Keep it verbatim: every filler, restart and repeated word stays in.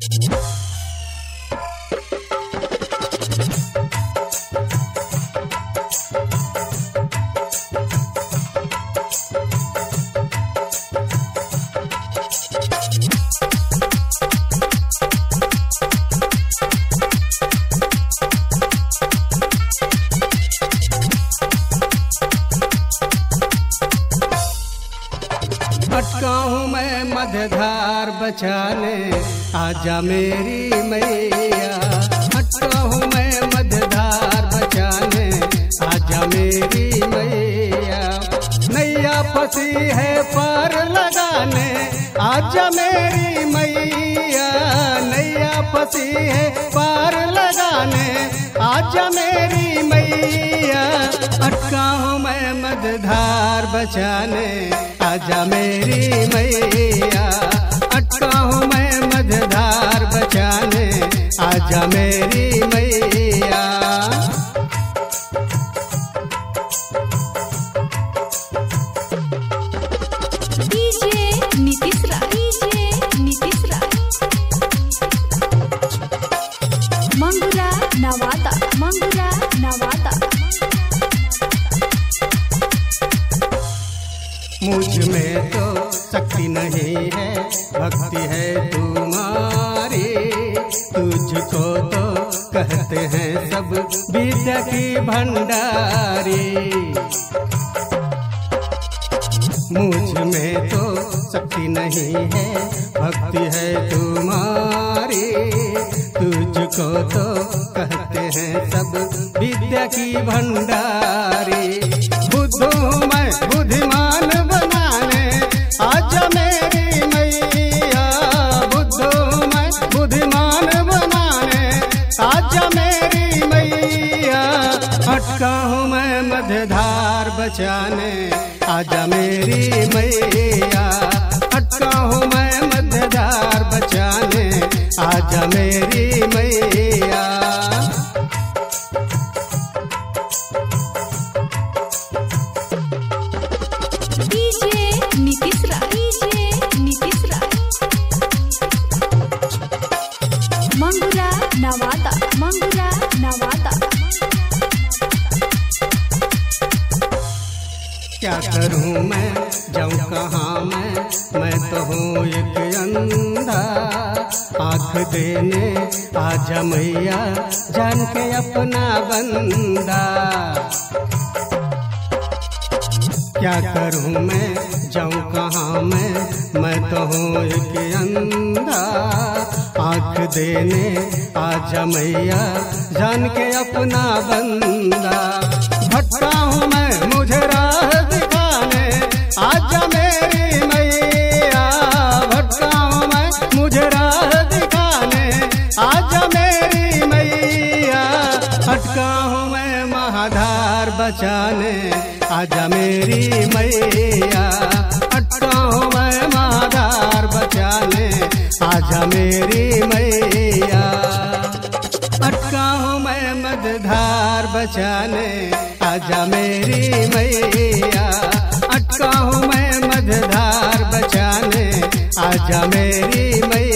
अटका हूँ मैं मध्यधार बचाने, आजा मेरी मैया। अटका हूँ मैं मध्यधार बचाने, आजा मेरी मैया। नैया फंसी है पार लगाने, आजा मेरी मैया। नैया फंसी है पार लगाने, आजा मेरी मैया। अटका हूँ मैं मध्यधार बचाने, आजा मेरी मैया। अटका हूँ मैं मध्यधार बचाने, आजा मेरी मैया। DJ Nitish Rai, DJ Nitish Rai, Mangura Nawada, Mangura Nawada. मुझ में तो शक्ति नहीं है, भक्ति है तुम्हारी। तुझको तो कहते हैं सब विद्या की भंडारी। मुझ में तो शक्ति नहीं है, भक्ति है तुम्हारी। तुझको तो कहते हैं सब विद्या की भंडारी। बुद्ध हूँ मैं बुद्धिमान बनाने, आजा मेरी मैया। बुद्ध हूँ मैं बुद्धिमान बनाने, आजा मेरी मैया। अटका हूँ मैं मध्यधार बचाने, आजा मेरी मैया। अटका हूँ मैं मध्यधार बचाने, आजा मेरी मैया। DJ Nitish Rai, DJ Nitish Rai, Mangura Nawada, Mangura Nawada. क्या करूँ मैं जाऊँ कहाँ मैं, मैं तो हूँ एक अंधा। आँख देने आजा मैया, जान के अपना बंदा। क्या करूँ मैं जाऊँ कहाँ मैं, मैं तो हूँ एक अंधा। आँख देने आजा मैया, जान के अपना बंदा। भटका हूँ मैं मुझे राह दिखाने, आजा मेरी मैया। भटका हूँ मैं मुझे राह दिखाने, आजा मेरी मैया। अटका हूँ मैं महाधार बचाने, आजा मेरी मैया। अटका हूँ मैं महाधार बचाने, आजा मेरी मैया। अटका हूँ मैं मध्यधार बचाने, आजा मेरी मैया। अटका हूँ मैं मध्यधार बचाने, आजा मेरी मैया।